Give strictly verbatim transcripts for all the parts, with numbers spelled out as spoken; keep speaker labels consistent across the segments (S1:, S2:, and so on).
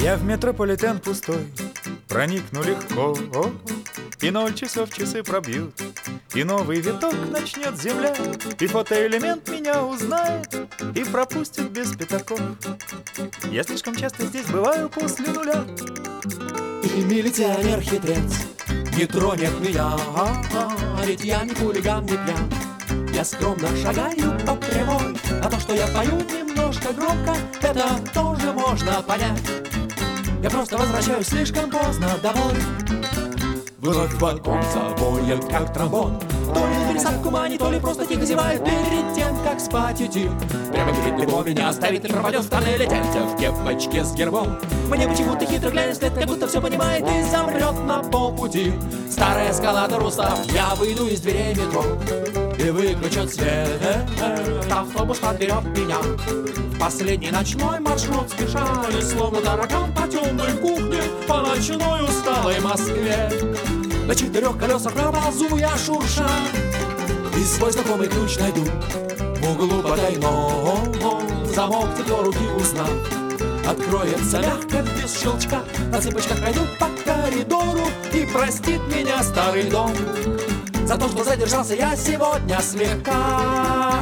S1: Я в метрополитен пустой проникну легко, и ноль часов часы пробьют, и новый виток начнет земля, и фотоэлемент меня узнает и пропустит без пятаков. Я слишком часто здесь бываю после нуля.
S2: И милиционер-хитрец не тронет меня, ведь я не хулиган, не пьян. Я скромно шагаю по прямой, а то, что я пою немножко громко, это тоже можно понять. Я просто возвращаюсь слишком поздно домой. Вновь вагон завоет, как тромбон. То ли пересадку мани, то ли просто тихо зевает перед тем, как спать идти. Прямо перед легко меня оставит и пропадет в тоннеле дядя в кепочке с гербом. Мне почему-то хитро глянет вслед, как будто все понимает и замрет на полпути. Старый эскалатор устав, я выйду из дверей метро и выключат свет. Автобус подберет меня в последний ночной маршрут спешали, словно таракан по темной кухне по ночной усталой Москве. На четырех колесах на базу я шурша и свой знакомый ключ найду в углу потайного. Замок тепло руки узнав откроется мягко, без щелчка. На цыпочках пройду по коридору и простит меня старый дом за то, что задержался я сегодня слегка.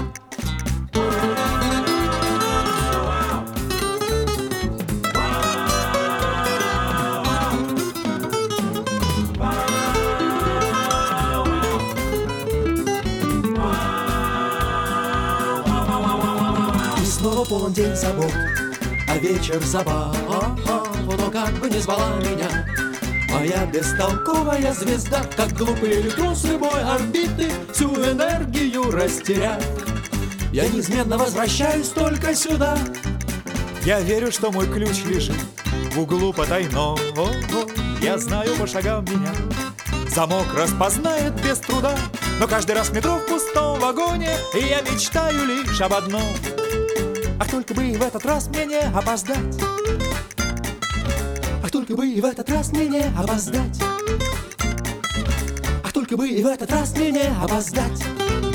S2: Снова полон день забот, а вечер забав. Но как бы не звала меня моя бестолковая звезда, как глупый электрон с любой орбиты всю энергию растеряв, я неизменно возвращаюсь только сюда.
S1: Я верю, что мой ключ лежит в углу потайного. Я знаю по шагам меня замок распознает без труда, но каждый раз в метро в пустом вагоне я мечтаю лишь об одном: ах, только бы и в этот раз мне не опоздать. Ах, только бы и в этот раз мне не опоздать. Ах, только бы и в этот раз мне не опоздать.